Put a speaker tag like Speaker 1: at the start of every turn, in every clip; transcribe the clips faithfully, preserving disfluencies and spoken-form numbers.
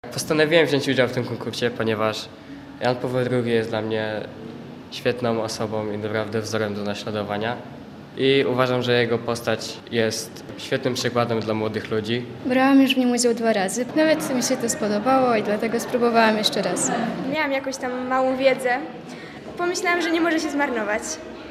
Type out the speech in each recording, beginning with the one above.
Speaker 1: Postanowiłem wziąć udział w tym konkursie, ponieważ Jan Paweł drugi jest dla mnie świetną osobą i naprawdę wzorem do naśladowania. I uważam, że jego postać jest świetnym przykładem dla młodych ludzi.
Speaker 2: Brałam już w nim udział dwa razy. Nawet mi się to spodobało i dlatego spróbowałam jeszcze raz.
Speaker 3: Miałam jakąś tam małą wiedzę. Pomyślałam, że nie może się zmarnować.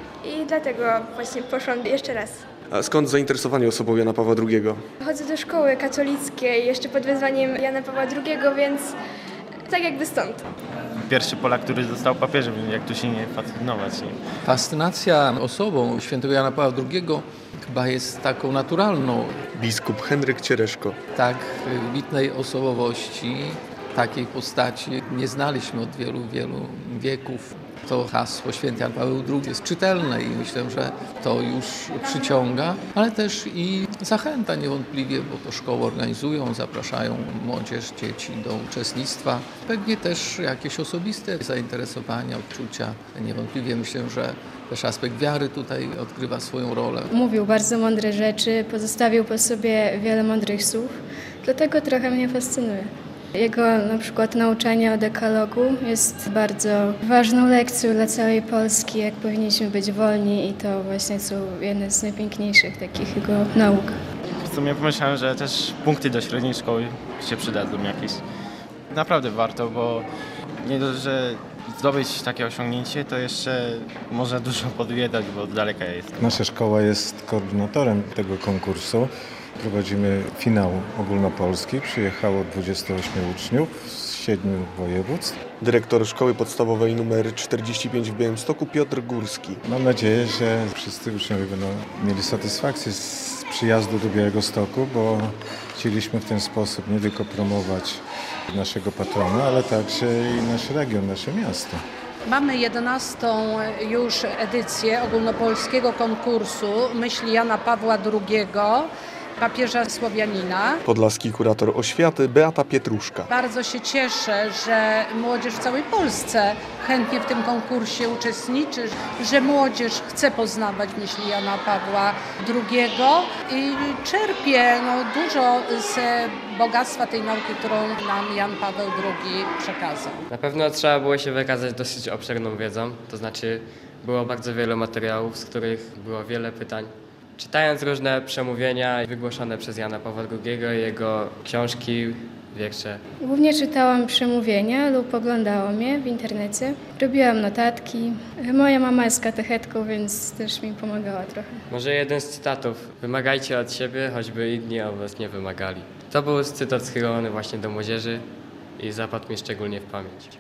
Speaker 3: I dlatego właśnie poszłam jeszcze raz.
Speaker 4: A skąd zainteresowanie osobą Jana Pawła drugiego?
Speaker 3: Chodzę do szkoły katolickiej jeszcze pod wezwaniem Jana Pawła drugiego, więc tak jakby stąd.
Speaker 5: Pierwszy Polak, który został papieżem, jak tu się nie fascynować.
Speaker 6: Fascynacja osobą świętego Jana Pawła drugiego chyba jest taką naturalną.
Speaker 4: Biskup Henryk Ciereszko.
Speaker 6: Tak wybitnej osobowości, takiej postaci nie znaliśmy od wielu, wielu wieków. To hasło święty Jan Paweł drugi jest czytelne i myślę, że to już przyciąga, ale też i zachęta niewątpliwie, bo to szkoły organizują, zapraszają młodzież, dzieci do uczestnictwa. Pewnie też jakieś osobiste zainteresowania, odczucia. Niewątpliwie myślę, że też aspekt wiary tutaj odgrywa swoją rolę.
Speaker 2: Mówił bardzo mądre rzeczy, pozostawił po sobie wiele mądrych słów, dlatego trochę mnie fascynuje. Jego na przykład nauczanie o dekalogu jest bardzo ważną lekcją dla całej Polski, jak powinniśmy być wolni i to właśnie są jedne z najpiękniejszych takich jego nauk.
Speaker 5: W sumie pomyślałem, że też punkty do średniej szkoły się przydadzą jakieś. Naprawdę warto, bo nie dość, że zdobyć takie osiągnięcie, to jeszcze można dużo podwiedzać, bo daleka jest.
Speaker 7: Nasza szkoła jest koordynatorem tego konkursu. Prowadzimy finał ogólnopolski. Przyjechało dwudziestu ośmiu uczniów z siedmiu województw.
Speaker 4: Dyrektor Szkoły Podstawowej nr czterdzieści pięć w Białymstoku Piotr Górski.
Speaker 7: Mam nadzieję, że wszyscy uczniowie będą mieli satysfakcję z przyjazdu do Białegostoku, bo chcieliśmy w ten sposób nie tylko promować naszego patrona, ale także i nasz region, nasze miasto.
Speaker 8: Mamy jedenastą już edycję ogólnopolskiego konkursu Myśli Jana Pawła drugiego, papieża Słowianina.
Speaker 4: Podlaski kurator oświaty Beata Pietruszka.
Speaker 8: Bardzo się cieszę, że młodzież w całej Polsce chętnie w tym konkursie uczestniczy, że młodzież chce poznawać myśli Jana Pawła drugiego i czerpie no, dużo z bogactwa tej nauki, którą nam Jan Paweł drugi przekazał.
Speaker 1: Na pewno trzeba było się wykazać dosyć obszerną wiedzą, to znaczy było bardzo wiele materiałów, z których było wiele pytań. Czytając różne przemówienia wygłoszone przez Jana Pawła drugiego i jego książki, wiersze.
Speaker 2: Głównie czytałam przemówienia lub oglądałam je w internecie. Robiłam notatki. Moja mama jest katechetką, więc też mi pomagała trochę.
Speaker 1: Może jeden z cytatów. Wymagajcie od siebie, choćby inni od was nie wymagali. To był cytat skierowany właśnie do młodzieży i zapadł mi szczególnie w pamięć.